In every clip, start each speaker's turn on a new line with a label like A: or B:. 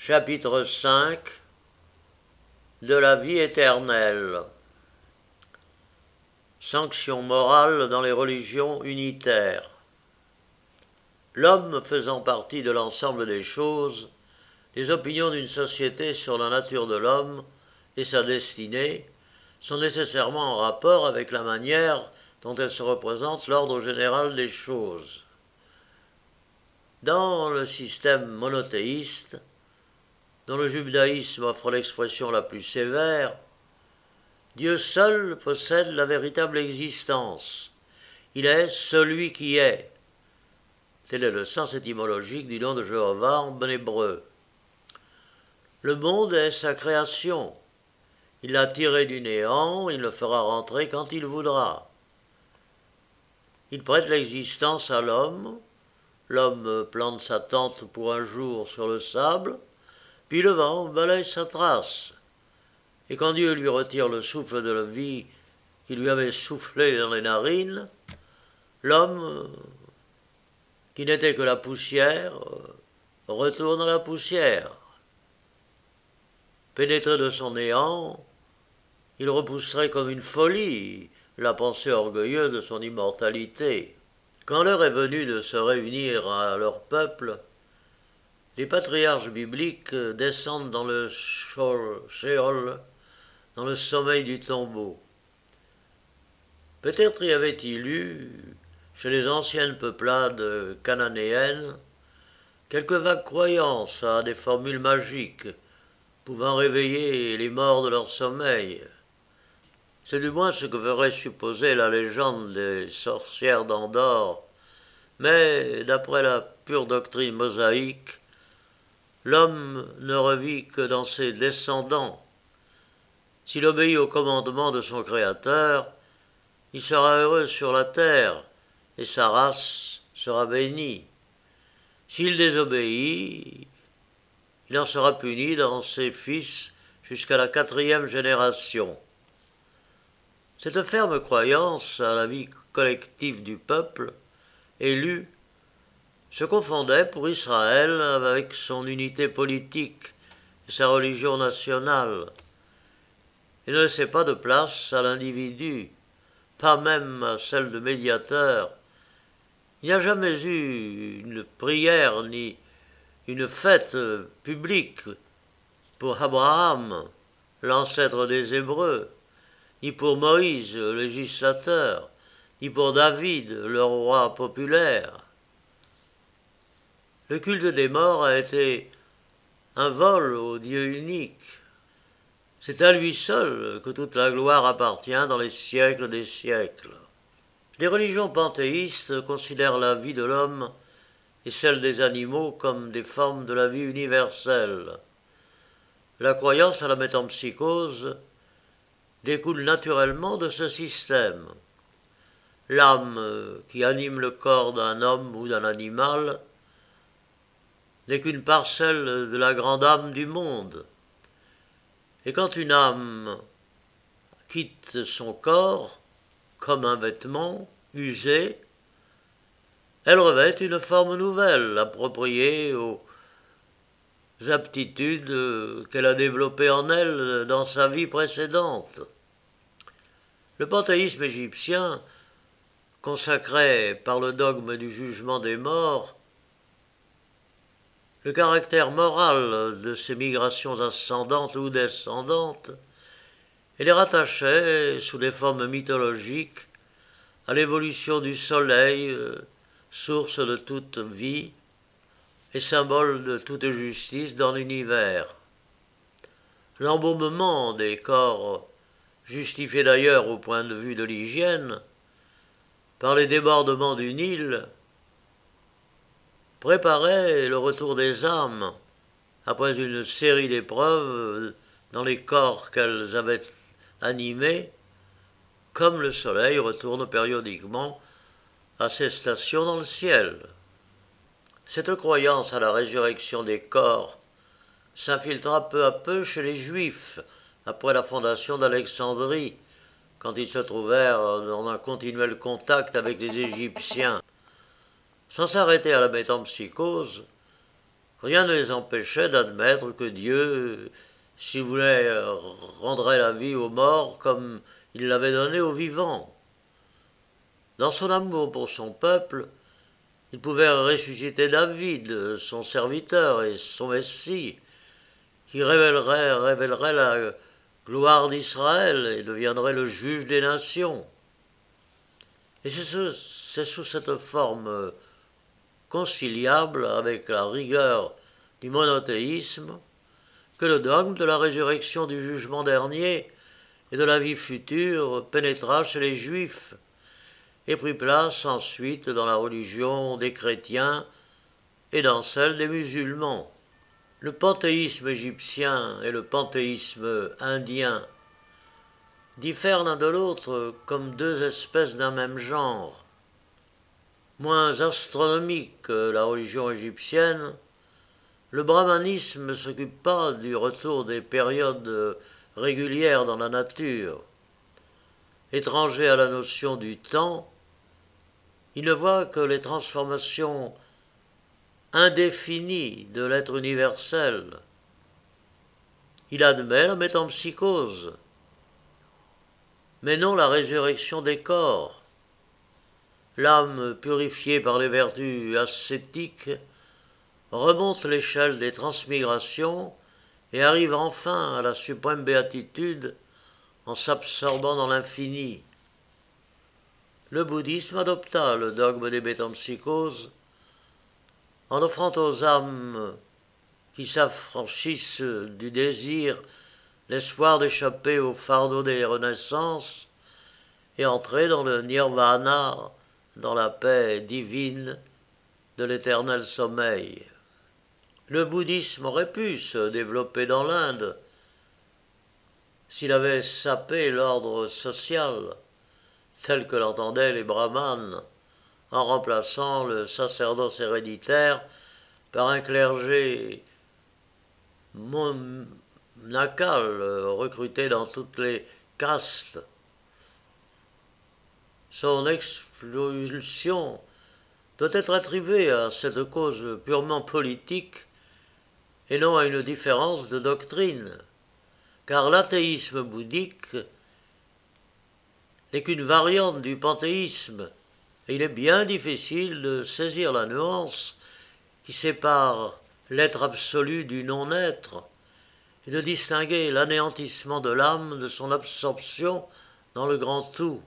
A: Chapitre 5 de la vie éternelle. Sanction morale dans les religions unitaires. L'homme faisant partie de l'ensemble des choses, les opinions d'une société sur la nature de l'homme et sa destinée sont nécessairement en rapport avec la manière dont elle se représente l'ordre général des choses. Dans le système monothéiste, dont le judaïsme offre l'expression la plus sévère, Dieu seul possède la véritable existence. Il est celui qui est. Tel est le sens étymologique du nom de Jéhovah en hébreu. Le monde est sa création. Il l'a tiré du néant, il le fera rentrer quand il voudra. Il prête l'existence à l'homme. L'homme plante sa tente pour un jour sur le sable, puis le vent balaye sa trace. Et quand Dieu lui retire le souffle de la vie qui lui avait soufflé dans les narines, l'homme, qui n'était que la poussière, retourne à la poussière. Pénétré de son néant, il repousserait comme une folie la pensée orgueilleuse de son immortalité. Quand l'heure est venue de se réunir à leur peuple, les patriarches bibliques descendent dans le Sheol, dans le sommeil du tombeau. Peut-être y avait-il eu, chez les anciennes peuplades cananéennes, quelques vagues croyances à des formules magiques pouvant réveiller les morts de leur sommeil. C'est du moins ce que ferait supposer la légende des sorcières d'Endor, mais d'après la pure doctrine mosaïque, l'homme ne revit que dans ses descendants. S'il obéit au commandement de son Créateur, il sera heureux sur la terre, et sa race sera bénie. S'il désobéit, il en sera puni dans ses fils jusqu'à la 4e génération. Cette ferme croyance à la vie collective du peuple, élu, se confondait pour Israël avec son unité politique et sa religion nationale. Il ne laissait pas de place à l'individu, pas même à celle de médiateur. Il n'y a jamais eu une prière ni une fête publique pour Abraham, l'ancêtre des Hébreux, ni pour Moïse, le législateur, ni pour David, le roi populaire. Le culte des morts a été un vol au Dieu unique. C'est à lui seul que toute la gloire appartient dans les siècles des siècles. Les religions panthéistes considèrent la vie de l'homme et celle des animaux comme des formes de la vie universelle. La croyance à la métempsychose découle naturellement de ce système. L'âme qui anime le corps d'un homme ou d'un animal n'est qu'une parcelle de la grande âme du monde. Et quand une âme quitte son corps, comme un vêtement usé, elle revêt une forme nouvelle, appropriée aux aptitudes qu'elle a développées en elle dans sa vie précédente. Le panthéisme égyptien consacrait par le dogme du jugement des morts le caractère moral de ces migrations ascendantes ou descendantes et les rattachait, sous des formes mythologiques, à l'évolution du soleil, source de toute vie et symbole de toute justice dans l'univers. L'embaumement des corps, justifié d'ailleurs au point de vue de l'hygiène, par les débordements du Nil, préparait le retour des âmes après une série d'épreuves dans les corps qu'elles avaient animés, comme le soleil retourne périodiquement à ses stations dans le ciel. Cette croyance à la résurrection des corps s'infiltra peu à peu chez les Juifs après la fondation d'Alexandrie, quand ils se trouvèrent dans un continuel contact avec les Égyptiens. Sans s'arrêter à la métempsychose, rien ne les empêchait d'admettre que Dieu, s'il voulait, rendrait la vie aux morts comme il l'avait donnée aux vivants. Dans son amour pour son peuple, il pouvait ressusciter David, son serviteur et son Messie, qui révélerait la gloire d'Israël et deviendrait le juge des nations. Et c'est sous cette forme conciliable avec la rigueur du monothéisme que le dogme de la résurrection du jugement dernier et de la vie future pénétra chez les Juifs et prit place ensuite dans la religion des chrétiens et dans celle des musulmans. Le panthéisme égyptien et le panthéisme indien diffèrent l'un de l'autre comme deux espèces d'un même genre. Moins astronomique que la religion égyptienne, le brahmanisme ne s'occupe pas du retour des périodes régulières dans la nature. Étranger à la notion du temps, il ne voit que les transformations indéfinies de l'être universel. Il admet la métempsychose, mais non la résurrection des corps. L'âme purifiée par les vertus ascétiques remonte l'échelle des transmigrations et arrive enfin à la suprême béatitude en s'absorbant dans l'infini. Le bouddhisme adopta le dogme des métempsychoses en offrant aux âmes qui s'affranchissent du désir l'espoir d'échapper au fardeau des renaissances et entrer dans le nirvana, dans la paix divine de l'éternel sommeil. Le bouddhisme aurait pu se développer dans l'Inde s'il avait sapé l'ordre social tel que l'entendaient les brahmanes, en remplaçant le sacerdoce héréditaire par un clergé monacal recruté dans toutes les castes. Son expulsion doit être attribuée à cette cause purement politique et non à une différence de doctrine, car l'athéisme bouddhique n'est qu'une variante du panthéisme, et il est bien difficile de saisir la nuance qui sépare l'être absolu du non-être et de distinguer l'anéantissement de l'âme de son absorption dans le grand tout.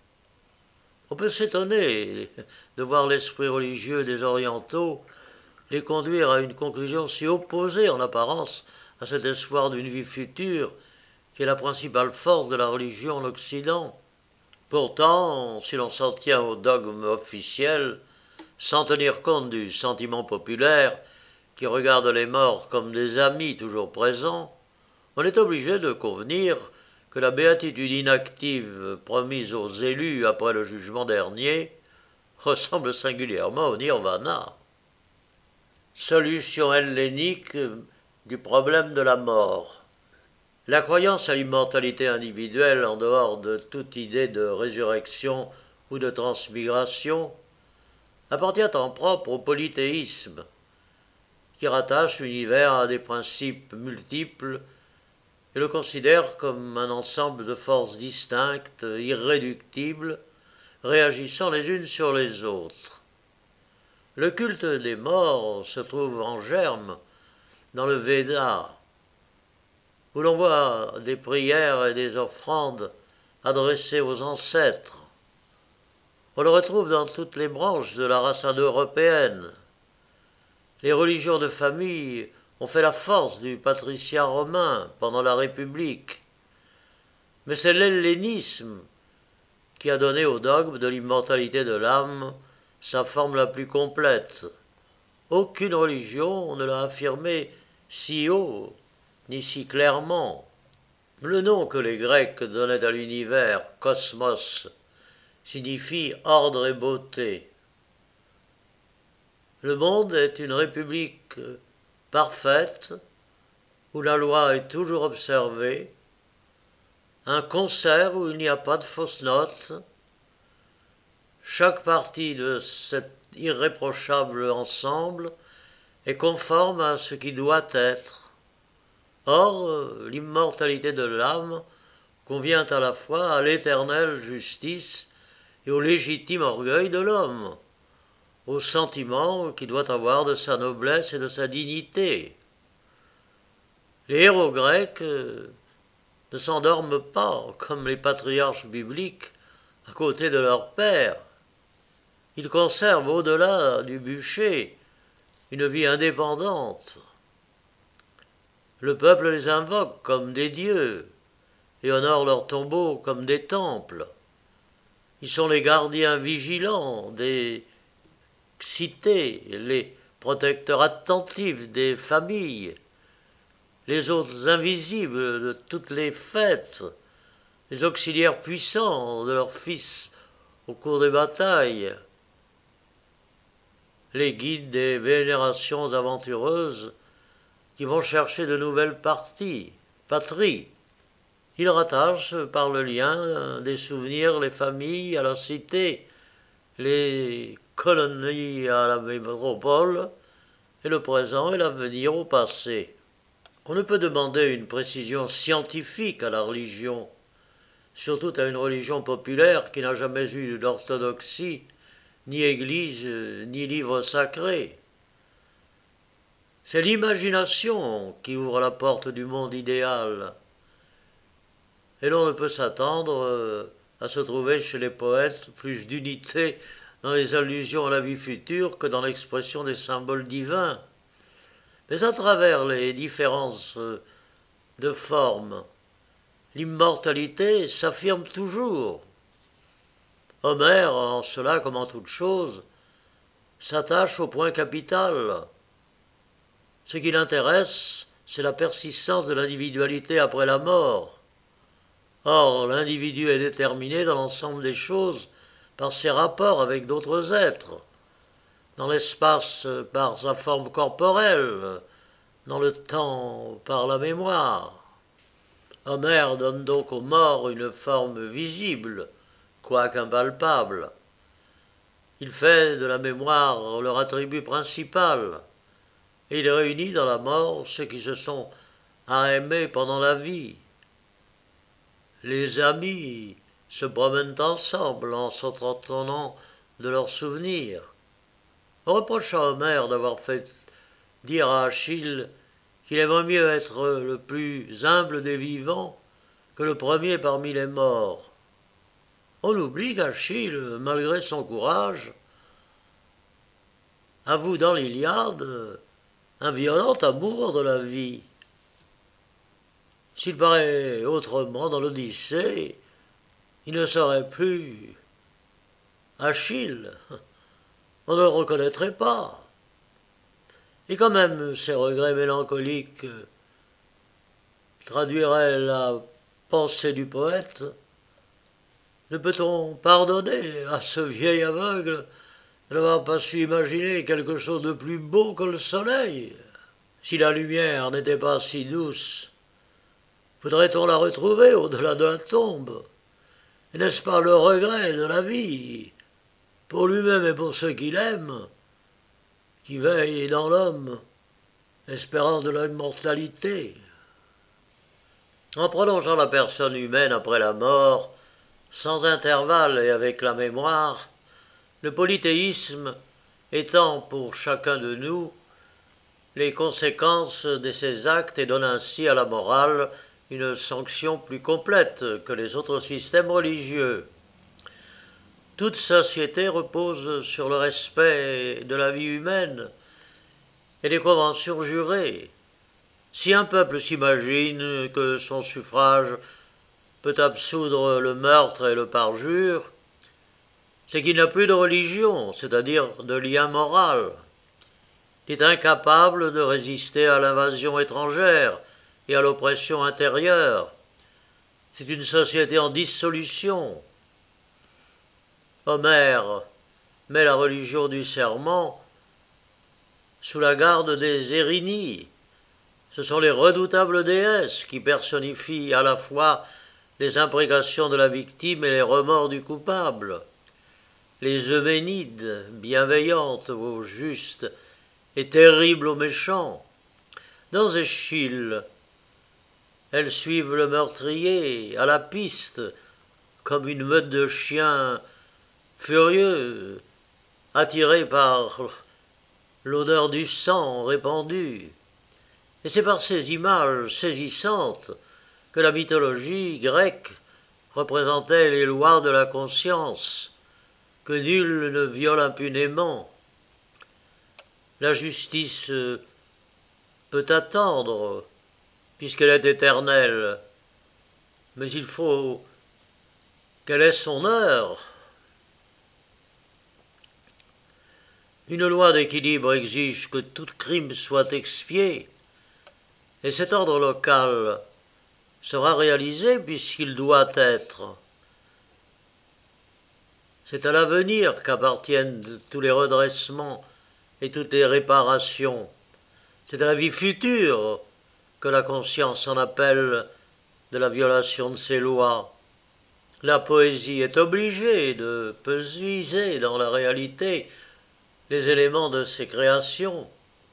A: On peut s'étonner de voir l'esprit religieux des orientaux les conduire à une conclusion si opposée en apparence à cet espoir d'une vie future qui est la principale force de la religion en Occident. Pourtant, si l'on s'en tient au dogme officiel, sans tenir compte du sentiment populaire qui regarde les morts comme des amis toujours présents, on est obligé de convenir que la béatitude inactive promise aux élus après le jugement dernier ressemble singulièrement au nirvana. Solution hellénique du problème de la mort. La croyance à l'immortalité individuelle en dehors de toute idée de résurrection ou de transmigration appartient en propre au polythéisme, qui rattache l'univers à des principes multiples et le considère comme un ensemble de forces distinctes, irréductibles, réagissant les unes sur les autres. Le culte des morts se trouve en germe dans le Veda, où l'on voit des prières et des offrandes adressées aux ancêtres. On le retrouve dans toutes les branches de la race indo-européenne. Les religions de famille ont fait la force du patriciat romain pendant la République. Mais c'est l'hellénisme qui a donné au dogme de l'immortalité de l'âme sa forme la plus complète. Aucune religion ne l'a affirmé si haut ni si clairement. Le nom que les Grecs donnaient à l'univers, cosmos, signifie ordre et beauté. Le monde est une république parfaite, où la loi est toujours observée, un concert où il n'y a pas de fausses notes. Chaque partie de cet irréprochable ensemble est conforme à ce qui doit être. Or, l'immortalité de l'âme convient à la fois à l'éternelle justice et au légitime orgueil de l'homme, au sentiment qu'il doit avoir de sa noblesse et de sa dignité. Les héros grecs ne s'endorment pas, comme les patriarches bibliques, à côté de leur père. Ils conservent au-delà du bûcher une vie indépendante. Le peuple les invoque comme des dieux et honore leurs tombeaux comme des temples. Ils sont les gardiens vigilants des cités, les protecteurs attentifs des familles, les hôtes invisibles de toutes les fêtes, les auxiliaires puissants de leurs fils au cours des batailles, les guides des vénérations aventureuses qui vont chercher de nouvelles patries. Ils rattachent par le lien des souvenirs les familles à la cité, les colonies à la métropole, et le présent et l'avenir au passé. On ne peut demander une précision scientifique à la religion, surtout à une religion populaire qui n'a jamais eu d'orthodoxie, ni église, ni livre sacré. C'est l'imagination qui ouvre la porte du monde idéal. Et l'on ne peut s'attendre à se trouver chez les poètes plus d'unité dans les allusions à la vie future que dans l'expression des symboles divins. Mais à travers les différences de forme, l'immortalité s'affirme toujours. Homère, en cela comme en toute chose, s'attache au point capital. Ce qui l'intéresse, c'est la persistance de l'individualité après la mort. Or, l'individu est déterminé dans l'ensemble des choses par ses rapports avec d'autres êtres, dans l'espace par sa forme corporelle, dans le temps par la mémoire. Homère donne donc aux morts une forme visible, quoique impalpable. Il fait de la mémoire leur attribut principal, et il réunit dans la mort ceux qui se sont aimer pendant la vie. Les amis se promènent ensemble en s'entretenant de leurs souvenirs. On reproche à Homère d'avoir fait dire à Achille qu'il aimerait mieux être le plus humble des vivants que le premier parmi les morts. On oublie qu'Achille, malgré son courage, avoue dans l'Iliade un violent amour de la vie. S'il paraît autrement dans l'Odyssée, il ne serait plus Achille. On ne le reconnaîtrait pas. Et quand même, ces regrets mélancoliques traduiraient la pensée du poète. Ne peut-on pardonner à ce vieil aveugle de n'avoir pas su imaginer quelque chose de plus beau que le soleil? Si la lumière n'était pas si douce, voudrait-on la retrouver au-delà de la tombe? Et n'est-ce pas le regret de la vie, pour lui-même et pour ceux qu'il aime, qui veille dans l'homme l'espérance de l'immortalité? En prolongeant la personne humaine après la mort, sans intervalle et avec la mémoire, le polythéisme étend pour chacun de nous les conséquences de ses actes et donne ainsi à la morale une sanction plus complète que les autres systèmes religieux. Toute société repose sur le respect de la vie humaine et des conventions jurées. Si un peuple s'imagine que son suffrage peut absoudre le meurtre et le parjure, c'est qu'il n'a plus de religion, c'est-à-dire de lien moral. Il est incapable de résister à l'invasion étrangère et à l'oppression intérieure. C'est une société en dissolution. Homère met la religion du serment sous la garde des Érinies. Ce sont les redoutables déesses qui personnifient à la fois les imprécations de la victime et les remords du coupable. Les Euménides, bienveillantes aux justes et terrible aux méchants. Dans Éschyle, elles suivent le meurtrier à la piste, comme une meute de chiens furieux, attirés par l'odeur du sang répandu. Et c'est par ces images saisissantes que la mythologie grecque représentait les lois de la conscience, que nul ne viole impunément. La justice peut attendre, puisqu'elle est éternelle, mais il faut qu'elle ait son heure. Une loi d'équilibre exige que tout crime soit expié, et cet ordre local sera réalisé puisqu'il doit être. C'est à l'avenir qu'appartiennent tous les redressements et toutes les réparations. C'est à la vie future que la conscience en appelle de la violation de ses lois. La poésie est obligée de puiser dans la réalité les éléments de ses créations.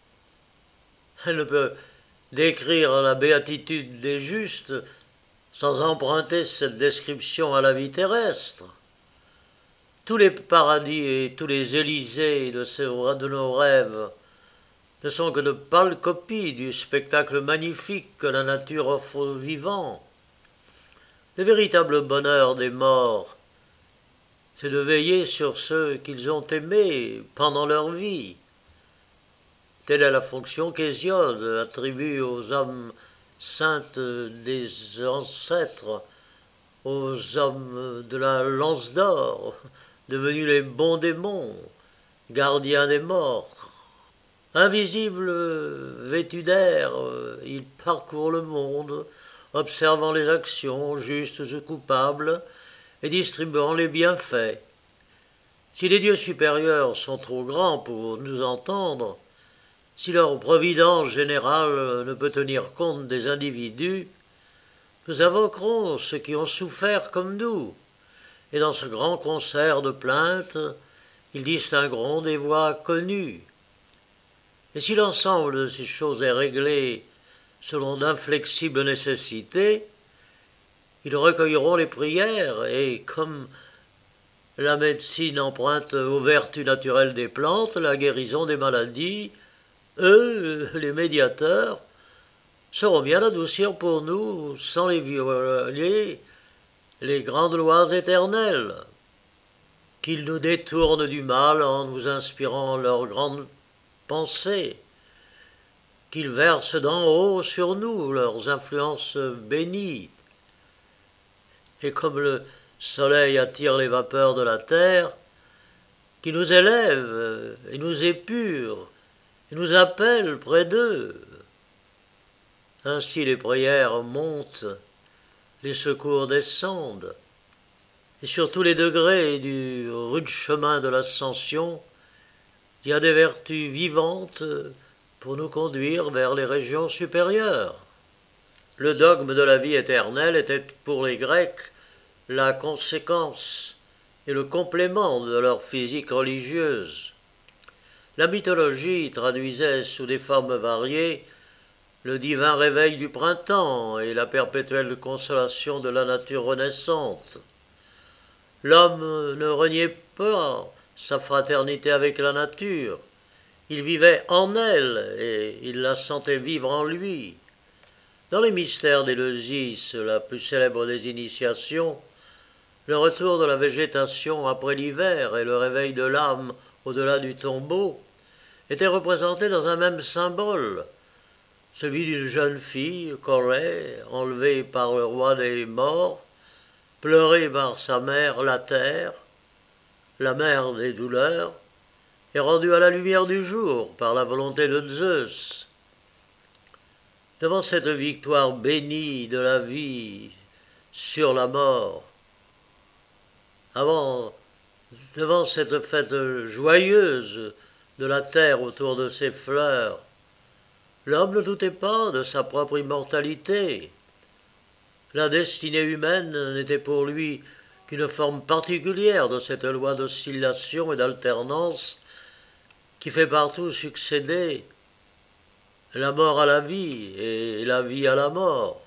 A: Elle ne peut décrire la béatitude des justes sans emprunter cette description à la vie terrestre. Tous les paradis et tous les Élysées de nos rêves ne sont que de pâles copies du spectacle magnifique que la nature offre aux vivants. Le véritable bonheur des morts, c'est de veiller sur ceux qu'ils ont aimés pendant leur vie. Telle est la fonction qu'Hésiode attribue aux âmes saintes des ancêtres, aux hommes de la lance d'or, devenus les bons démons, gardiens des morts. Invisibles, vêtus d'air, ils parcourent le monde, observant les actions justes ou coupables et distribuant les bienfaits. Si les dieux supérieurs sont trop grands pour nous entendre, si leur providence générale ne peut tenir compte des individus, nous invoquerons ceux qui ont souffert comme nous, et dans ce grand concert de plaintes, ils distingueront des voix connues. Et si l'ensemble de ces choses est réglé selon d'inflexibles nécessités, ils recueilleront les prières et, comme la médecine emprunte aux vertus naturelles des plantes, la guérison des maladies, eux, les médiateurs, sauront bien adoucir pour nous, sans les violer, les grandes lois éternelles, qu'ils nous détournent du mal en nous inspirant leurs grandes pensées, qu'ils versent d'en haut sur nous leurs influences bénies, et comme le soleil attire les vapeurs de la terre, qui nous élèvent et nous épurent, et nous appellent près d'eux. Ainsi les prières montent, les secours descendent, et sur tous les degrés du rude chemin de l'ascension, il y a des vertus vivantes pour nous conduire vers les régions supérieures. Le dogme de la vie éternelle était pour les Grecs la conséquence et le complément de leur physique religieuse. La mythologie traduisait sous des formes variées le divin réveil du printemps et la perpétuelle consolation de la nature renaissante. L'homme ne reniait pas sa fraternité avec la nature. Il vivait en elle et il la sentait vivre en lui. Dans les mystères d'Éleusis, la plus célèbre des initiations, le retour de la végétation après l'hiver et le réveil de l'âme au-delà du tombeau étaient représentés dans un même symbole, celui d'une jeune fille, Corée, enlevée par le roi des morts, pleurée par sa mère, la terre, la mère des douleurs, et rendue à la lumière du jour par la volonté de Zeus. Devant cette victoire bénie de la vie sur la mort, devant cette fête joyeuse de la terre autour de ses fleurs, l'homme ne doutait pas de sa propre immortalité. La destinée humaine n'était pour lui qu'une forme particulière de cette loi d'oscillation et d'alternance qui fait partout succéder la mort à la vie et la vie à la mort.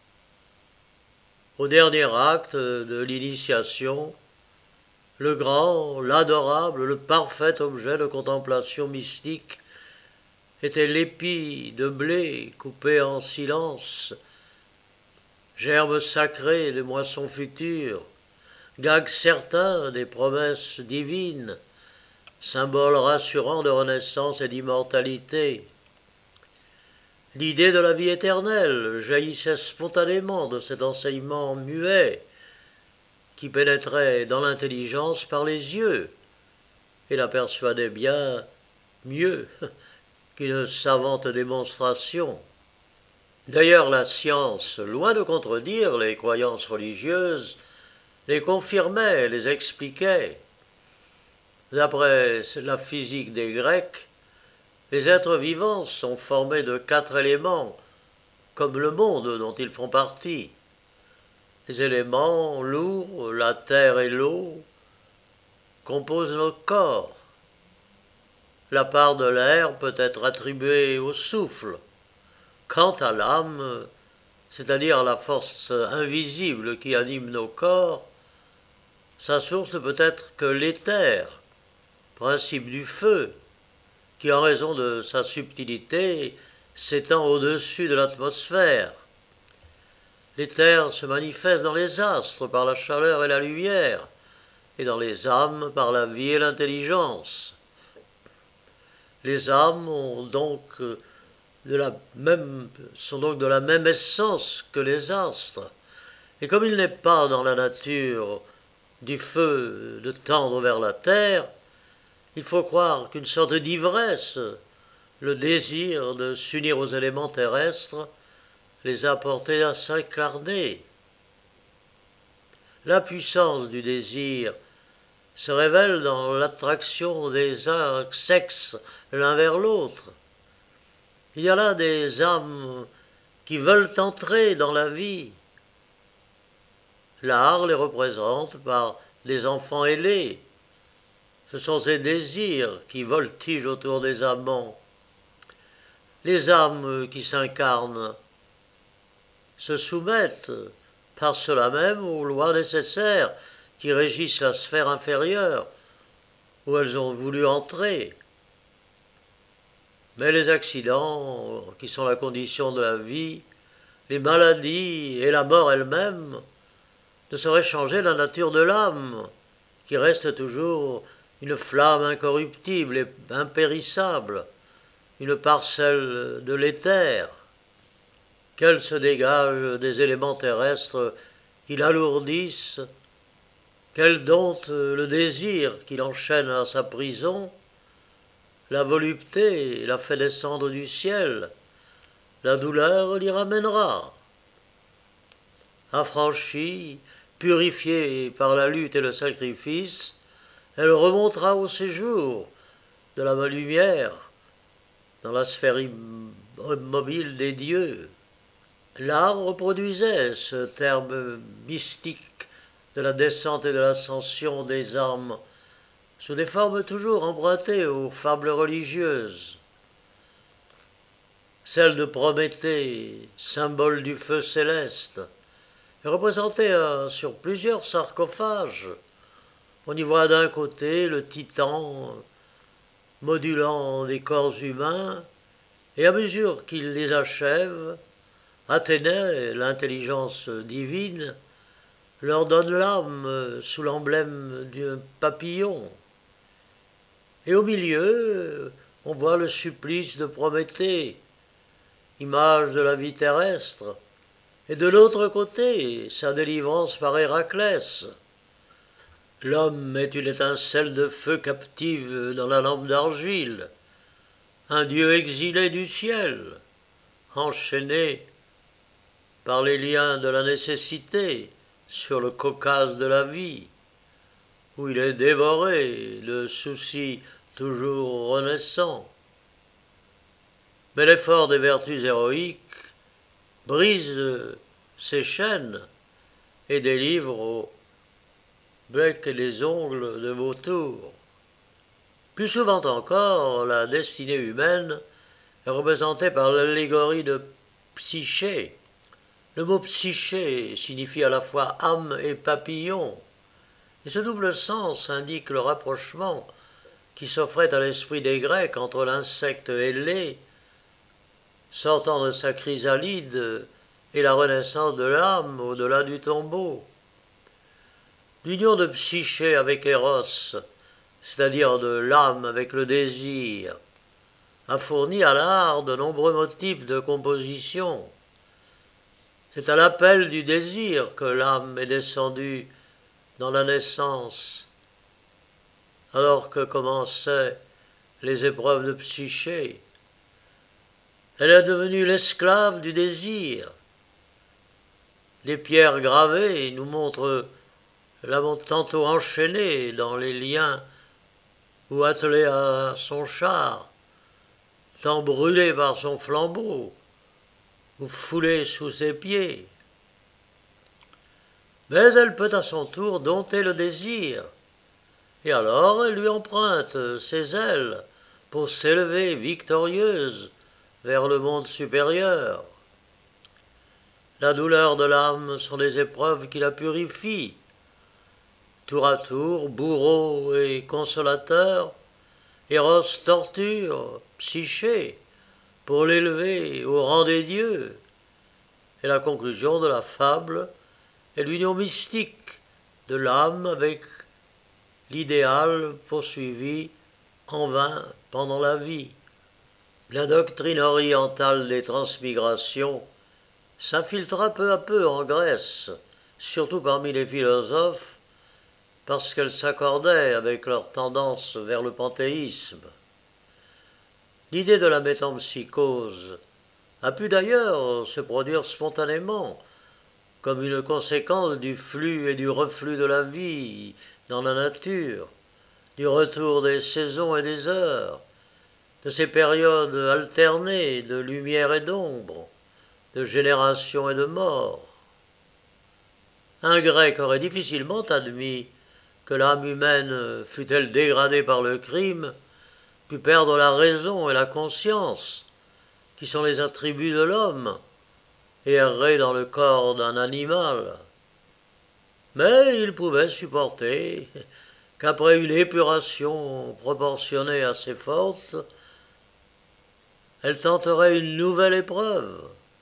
A: Au dernier acte de l'initiation, le grand, l'adorable, le parfait objet de contemplation mystique était l'épi de blé coupé en silence, gerbe sacrée des moissons futures, gag certain des promesses divines, symbole rassurant de renaissance et d'immortalité. L'idée de la vie éternelle jaillissait spontanément de cet enseignement muet qui pénétrait dans l'intelligence par les yeux et la persuadait bien mieux qu'une savante démonstration. D'ailleurs, la science, loin de contredire les croyances religieuses, les confirmait, les expliquait. D'après la physique des Grecs, les êtres vivants sont formés de 4 éléments, comme le monde dont ils font partie. Les éléments lourds, la terre et l'eau, composent nos corps. La part de l'air peut être attribuée au souffle. Quant à l'âme, c'est-à-dire la force invisible qui anime nos corps, sa source ne peut être que l'éther, principe du feu, qui en raison de sa subtilité s'étend au-dessus de l'atmosphère. L'éther se manifeste dans les astres par la chaleur et la lumière, et dans les âmes par la vie et l'intelligence. Les âmes sont donc de la même essence que les astres, et comme il n'est pas dans la nature du feu de tendre vers la terre, il faut croire qu'une sorte d'ivresse, le désir de s'unir aux éléments terrestres, les a portés à s'incarner. La puissance du désir se révèle dans l'attraction des sexes l'un vers l'autre. Il y a là des âmes qui veulent entrer dans la vie. L'art les représente par des enfants ailés. Ce sont ces désirs qui voltigent autour des amants. Les âmes qui s'incarnent se soumettent par cela même aux lois nécessaires qui régissent la sphère inférieure où elles ont voulu entrer. Mais les accidents, qui sont la condition de la vie, les maladies et la mort elle-même, ne sauraient changer la nature de l'âme, qui reste toujours une flamme incorruptible et impérissable, une parcelle de l'éther, qu'elle se dégage des éléments terrestres qui l'alourdissent, qu'elle dompte le désir qui l'enchaîne à sa prison, la volupté la fait descendre du ciel, la douleur l'y ramènera. Affranchie, purifiée par la lutte et le sacrifice, elle remontera au séjour de la lumière dans la sphère immobile des dieux. L'art reproduisait ce terme mystique de la descente et de l'ascension des âmes sous des formes toujours empruntées aux fables religieuses. Celle de Prométhée, symbole du feu céleste, est représentée sur plusieurs sarcophages. On y voit d'un côté le titan modulant des corps humains, et à mesure qu'il les achève, Athénée, l'intelligence divine, leur donne l'âme sous l'emblème d'un papillon. Et au milieu, on voit le supplice de Prométhée, image de la vie terrestre, et de l'autre côté, sa délivrance par Héraclès. L'homme est une étincelle de feu captive dans la lampe d'argile, un dieu exilé du ciel, enchaîné par les liens de la nécessité sur le Caucase de la vie, où il est dévoré de soucis toujours renaissants. Mais l'effort des vertus héroïques brise ses chaînes et délivre au bec et les ongles de vautour. Plus souvent encore, la destinée humaine est représentée par l'allégorie de psyché. Le mot psyché signifie à la fois âme et papillon, et ce double sens indique le rapprochement qui s'offrait à l'esprit des Grecs entre l'insecte ailé, sortant de sa chrysalide, et la renaissance de l'âme au-delà du tombeau. L'union de psyché avec Eros, c'est-à-dire de l'âme avec le désir, a fourni à l'art de nombreux motifs de composition. C'est à l'appel du désir que l'âme est descendue dans la naissance, alors que commençaient les épreuves de psyché. Elle est devenue l'esclave du désir. Les pierres gravées nous montrent l'amant tantôt enchaîné dans les liens ou attelé à son char, tant brûlé par son flambeau ou foulé sous ses pieds. Mais elle peut à son tour dompter le désir, et alors elle lui emprunte ses ailes pour s'élever victorieuse vers le monde supérieur. La douleur de l'âme sont des épreuves qui la purifient. Tour à tour, bourreau et consolateur, Eros torture Psyché pour l'élever au rang des dieux. Et la conclusion de la fable est l'union mystique de l'âme avec l'idéal poursuivi en vain pendant la vie. La doctrine orientale des transmigrations s'infiltra peu à peu en Grèce, surtout parmi les philosophes, parce qu'elle s'accordait avec leur tendance vers le panthéisme. L'idée de la métempsychose a pu d'ailleurs se produire spontanément, comme une conséquence du flux et du reflux de la vie dans la nature, du retour des saisons et des heures, de ces périodes alternées de lumière et d'ombre, de génération et de mort. Un Grec aurait difficilement admis que l'âme humaine, fût-elle dégradée par le crime, pût perdre la raison et la conscience, qui sont les attributs de l'homme, et errer dans le corps d'un animal. Mais il pouvait supporter qu'après une épuration proportionnée à ses forces, elle tenterait une nouvelle épreuve.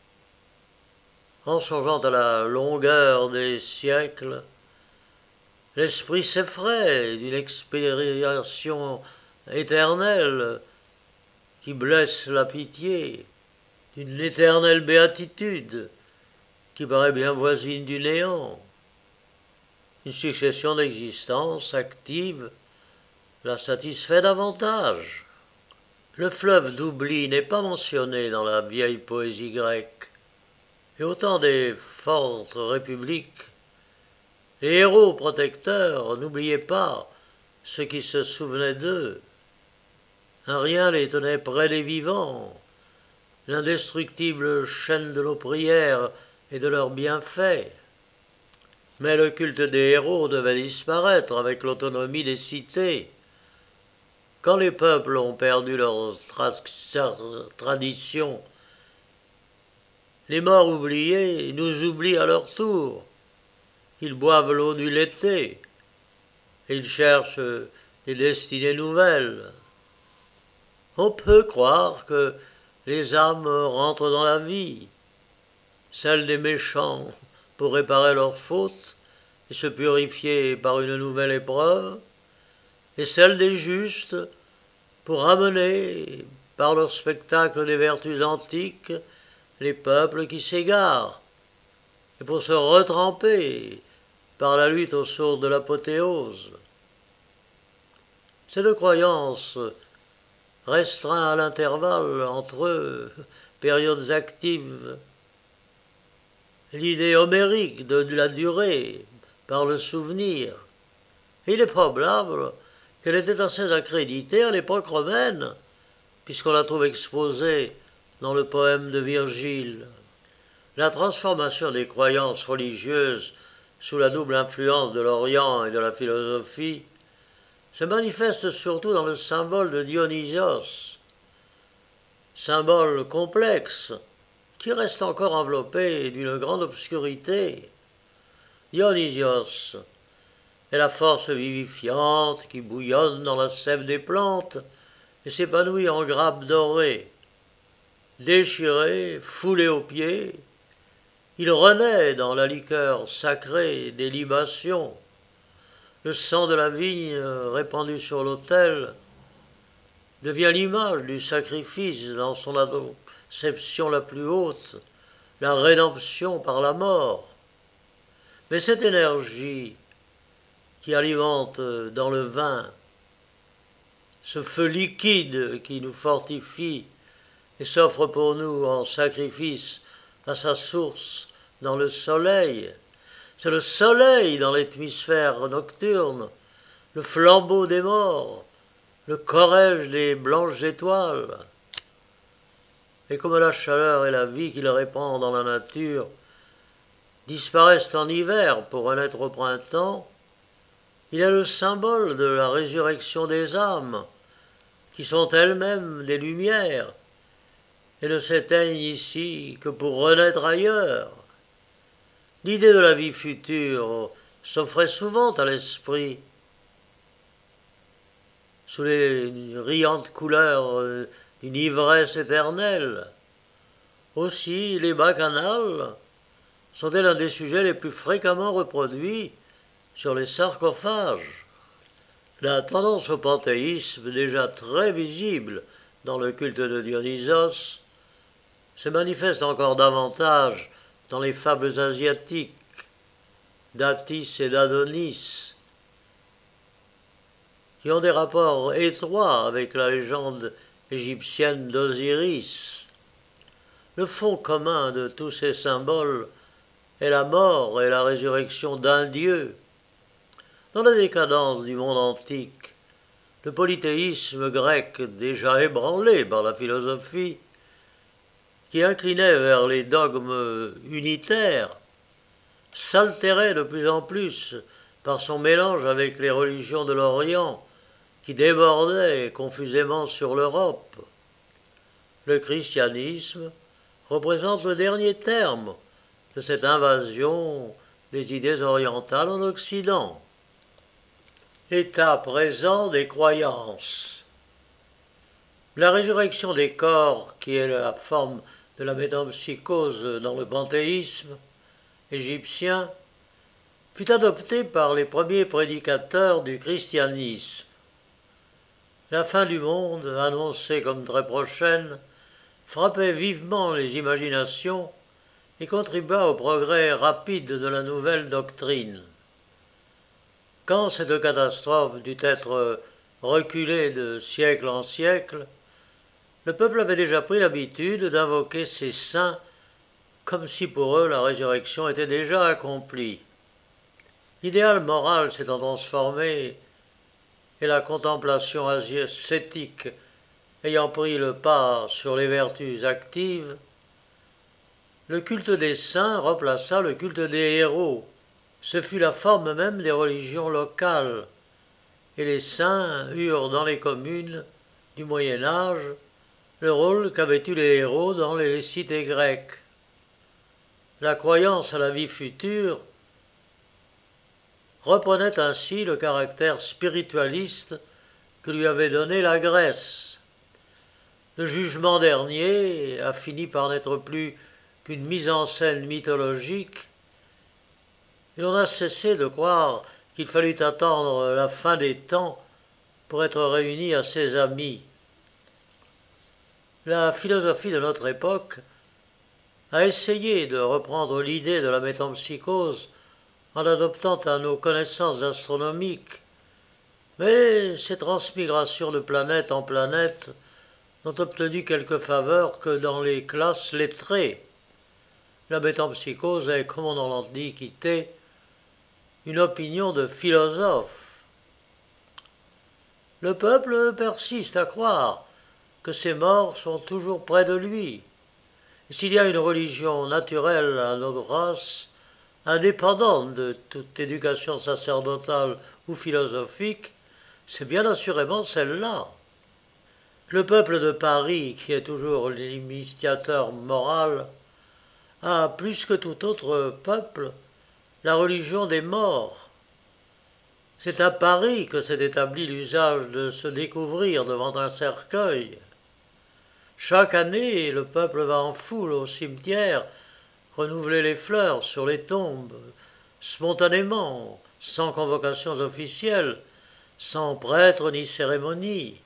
A: En songeant à la longueur des siècles, l'esprit s'effraie d'une expiration éternelle qui blesse la pitié, d'une éternelle béatitude qui paraît bien voisine du néant. Une succession d'existences actives la satisfait davantage. Le fleuve d'oubli n'est pas mentionné dans la vieille poésie grecque. Et au temps des fortes républiques, les héros protecteurs n'oubliaient pas ceux qui se souvenaient d'eux. Un rien les tenait près des vivants, l'indestructible chaîne de nos prières et de leurs bienfaits. Mais le culte des héros devait disparaître avec l'autonomie des cités. Quand les peuples ont perdu leurs traditions, les morts oubliés nous oublient à leur tour. Ils boivent l'eau du l'été et ils cherchent des destinées nouvelles. On peut croire que les âmes rentrent dans la vie, celles des méchants pour réparer leurs fautes et se purifier par une nouvelle épreuve, et celles des justes pour ramener par leur spectacle des vertus antiques les peuples qui s'égarent, et pour se retremper par la lutte aux sources de l'apothéose. Ces deux croyances, restreintes à l'intervalle entre eux, périodes actives, l'idée homérique de la durée par le souvenir. Il est probable qu'elle était assez accréditée à l'époque romaine, puisqu'on la trouve exposée dans le poème de Virgile. La transformation des croyances religieuses sous la double influence de l'Orient et de la philosophie se manifeste surtout dans le symbole de Dionysios, symbole complexe qui reste encore enveloppé d'une grande obscurité. Dionysios est la force vivifiante qui bouillonne dans la sève des plantes et s'épanouit en grappes dorées. Déchiré, foulé aux pieds, il renaît dans la liqueur sacrée des libations. Le sang de la vigne répandu sur l'autel devient l'image du sacrifice dans son acception la plus haute, la rédemption par la mort. Mais cette énergie qui alimente dans le vin, ce feu liquide qui nous fortifie et s'offre pour nous en sacrifice à sa source dans le soleil, c'est le soleil dans l'hémisphère nocturne, le flambeau des morts, le corrège des blanches étoiles. Et comme la chaleur et la vie qu'il répand dans la nature disparaissent en hiver pour renaître au printemps, il est le symbole de la résurrection des âmes, qui sont elles-mêmes des lumières, et ne s'éteignent ici que pour renaître ailleurs. L'idée de la vie future s'offrait souvent à l'esprit, sous les riantes couleurs d'une ivresse éternelle. Aussi, les bacchanales sont l'un des sujets les plus fréquemment reproduits sur les sarcophages. La tendance au panthéisme, déjà très visible dans le culte de Dionysos, se manifeste encore davantage dans les fables asiatiques d'Attis et d'Adonis, qui ont des rapports étroits avec la légende égyptienne d'Osiris. Le fond commun de tous ces symboles est la mort et la résurrection d'un dieu. Dans la décadence du monde antique, le polythéisme grec, déjà ébranlé par la philosophie, qui inclinait vers les dogmes unitaires, s'altérait de plus en plus par son mélange avec les religions de l'Orient, qui débordaient confusément sur l'Europe. Le christianisme représente le dernier terme de cette invasion des idées orientales en Occident. État présent des croyances. La résurrection des corps, qui est la forme de la métempsychose dans le panthéisme égyptien, fut adoptée par les premiers prédicateurs du christianisme. La fin du monde, annoncée comme très prochaine, frappait vivement les imaginations et contribua au progrès rapide de la nouvelle doctrine. Quand cette catastrophe dut être reculée de siècle en siècle, le peuple avait déjà pris l'habitude d'invoquer ces saints comme si pour eux la résurrection était déjà accomplie. L'idéal moral s'étant transformé et la contemplation ascétique ayant pris le pas sur les vertus actives, le culte des saints remplaça le culte des héros. Ce fut la forme même des religions locales, et les saints eurent dans les communes du Moyen Âge le rôle qu'avaient eu les héros dans les cités grecques. La croyance à la vie future reprenait ainsi le caractère spiritualiste que lui avait donné la Grèce. Le jugement dernier a fini par n'être plus qu'une mise en scène mythologique, et l'on a cessé de croire qu'il fallut attendre la fin des temps pour être réuni à ses amis. La philosophie de notre époque a essayé de reprendre l'idée de la métempsychose en adoptant à nos connaissances astronomiques, mais ces transmigrations de planète en planète n'ont obtenu quelque faveur que dans les classes lettrées. La métempsychose est, comme on en dit, quitté, une opinion de philosophe. Le peuple persiste à croire que ses morts sont toujours près de lui. Et s'il y a une religion naturelle à notre race, indépendante de toute éducation sacerdotale ou philosophique, c'est bien assurément celle-là. Le peuple de Paris, qui est toujours l'initiateur moral, a, plus que tout autre peuple, la religion des morts. C'est à Paris que s'est établi l'usage de se découvrir devant un cercueil. Chaque année, le peuple va en foule au cimetière renouveler les fleurs sur les tombes, spontanément, sans convocations officielles, sans prêtre ni cérémonie.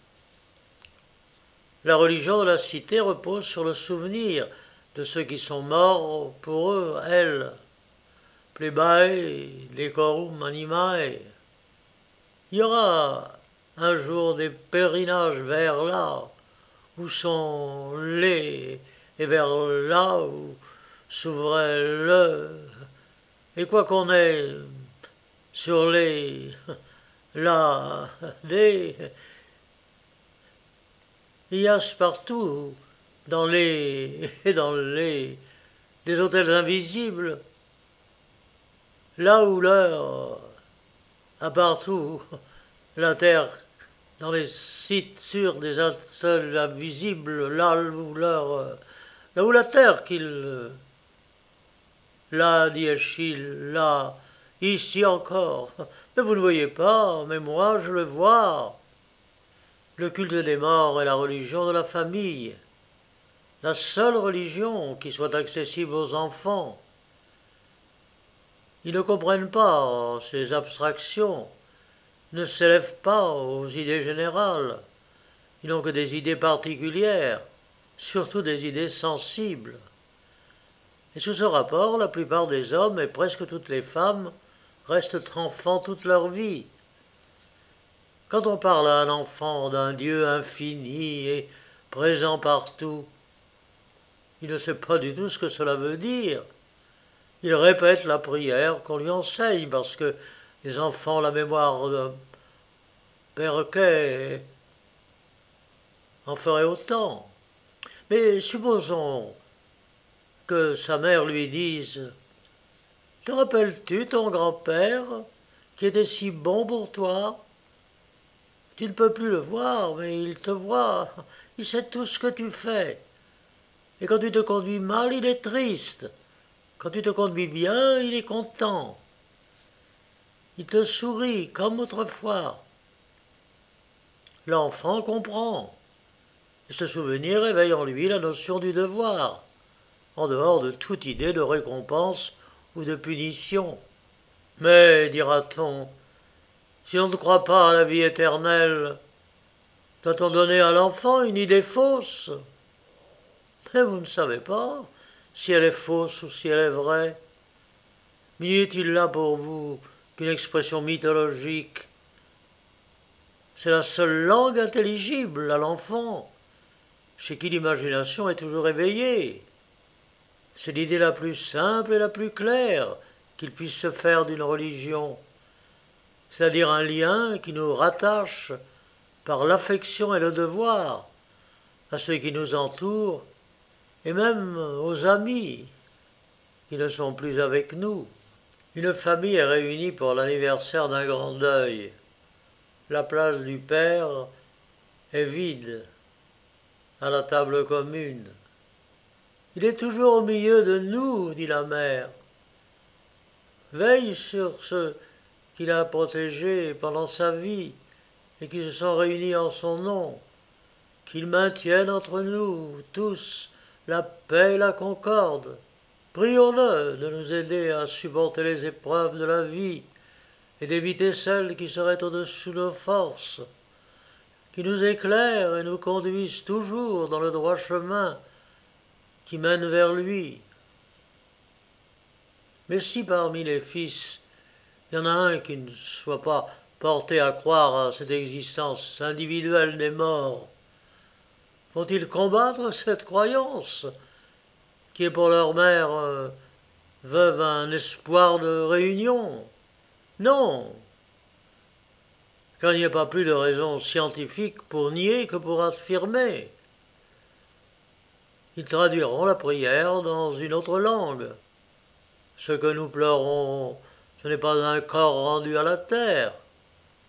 A: La religion de la cité repose sur le souvenir de ceux qui sont morts pour eux, elle. Plebae decorum animae. Il y aura un jour des pèlerinages vers là, où sont les, et vers là où s'ouvrait le. Et quoi qu'on ait sur les là des, il y a partout dans les des hôtels invisibles, là où l'heure à partout la terre dans les sites sûrs des seuls invisibles, là où la terre qu'il là, dit Eschyle, là, ici encore. Mais vous ne voyez pas, mais moi je le vois. Le culte des morts est la religion de la famille, la seule religion qui soit accessible aux enfants. Ils ne comprennent pas ces abstractions, ne s'élèvent pas aux idées générales. Ils n'ont que des idées particulières, surtout des idées sensibles. Et sous ce rapport, la plupart des hommes et presque toutes les femmes restent enfants toute leur vie. Quand on parle à un enfant d'un Dieu infini et présent partout, il ne sait pas du tout ce que cela veut dire. Il répète la prière qu'on lui enseigne parce que les enfants ont la mémoire de perroquet en ferait autant. Mais supposons que sa mère lui dise « Te rappelles-tu ton grand-père qui était si bon pour toi ? Tu ne peux plus le voir, mais il te voit, il sait tout ce que tu fais. Et quand tu te conduis mal, il est triste. Quand tu te conduis bien, il est content. Il te sourit comme autrefois. » L'enfant comprend. Et ce souvenir éveille en lui la notion du devoir, en dehors de toute idée de récompense ou de punition. Mais, dira-t-on, si l'on ne croit pas à la vie éternelle, doit-on donner à l'enfant une idée fausse ? Mais vous ne savez pas si elle est fausse ou si elle est vraie. Mais est-il là pour vous qu'une expression mythologique ? C'est la seule langue intelligible à l'enfant, chez qui l'imagination est toujours éveillée. C'est l'idée la plus simple et la plus claire qu'il puisse se faire d'une religion, c'est-à-dire un lien qui nous rattache par l'affection et le devoir à ceux qui nous entourent et même aux amis qui ne sont plus avec nous. Une famille est réunie pour l'anniversaire d'un grand deuil. La place du père est vide à la table commune. Il est toujours au milieu de nous, dit la mère. Veille sur ceux qu'il a protégés pendant sa vie et qui se sont réunis en son nom, qu'il maintienne entre nous tous la paix et la concorde. Prions-le de nous aider à supporter les épreuves de la vie et d'éviter celles qui seraient au-dessous de nos forces, qui nous éclairent et nous conduisent toujours dans le droit chemin qui mène vers lui. Mais si parmi les fils, il y en a un qui ne soit pas porté à croire à cette existence individuelle des morts, faut-il combattre cette croyance qui est pour leur mère veuve un espoir de réunion ? Non, car il n'y a pas plus de raison scientifique pour nier que pour affirmer. Ils traduiront la prière dans une autre langue. Ce que nous pleurons, ce n'est pas un corps rendu à la terre,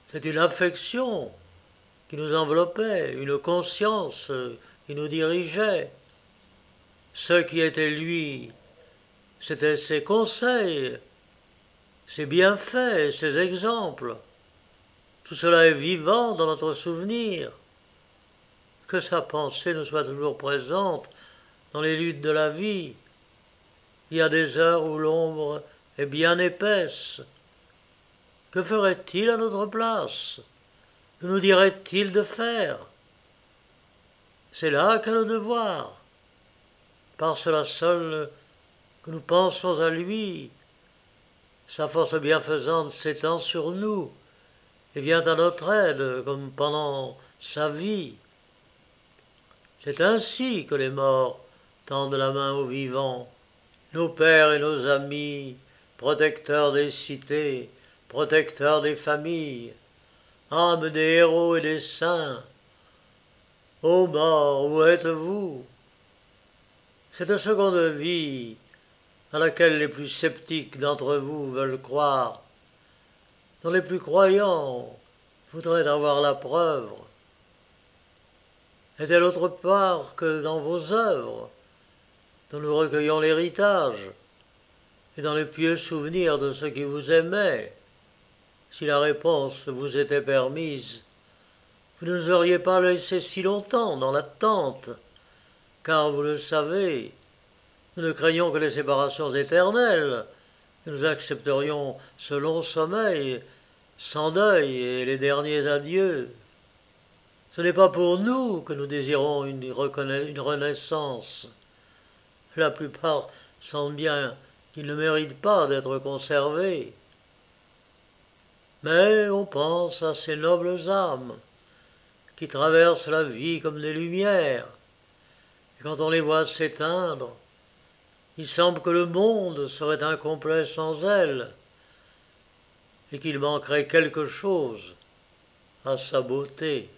A: C'est une affection qui nous enveloppait, une conscience qui nous dirigeait. Ce qui était lui, c'était ses conseils, ses bienfaits, ses exemples. Tout cela est vivant dans notre souvenir. Que sa pensée nous soit toujours présente dans les luttes de la vie. Il y a des heures où l'ombre est bien épaisse. Que ferait-il à notre place? Que nous dirait-il de faire? C'est là qu'est le devoir. Par cela seul que nous pensons à lui. Sa force bienfaisante s'étend sur nous et vient à notre aide comme pendant sa vie. C'est ainsi que les morts tendent la main aux vivants. Nos pères et nos amis, protecteurs des cités, protecteurs des familles, âmes des héros et des saints. Ô morts, où êtes-vous? Cette seconde vie à laquelle les plus sceptiques d'entre vous veulent croire, dont les plus croyants voudraient avoir la preuve, est-elle autre part que dans vos œuvres, dont nous recueillons l'héritage, et dans les pieux souvenirs de ceux qui vous aimaient? Si la réponse vous était permise, vous ne nous auriez pas laissé si longtemps dans l'attente, car vous le savez, nous ne craignons que les séparations éternelles, et nous accepterions ce long sommeil, sans deuil et les derniers adieux. Ce n'est pas pour nous que nous désirons une renaissance. La plupart sentent bien qu'ils ne méritent pas d'être conservés. Mais on pense à ces nobles âmes qui traversent la vie comme des lumières, et quand on les voit s'éteindre, il semble que le monde serait incomplet sans elles, et qu'il manquerait quelque chose à sa beauté.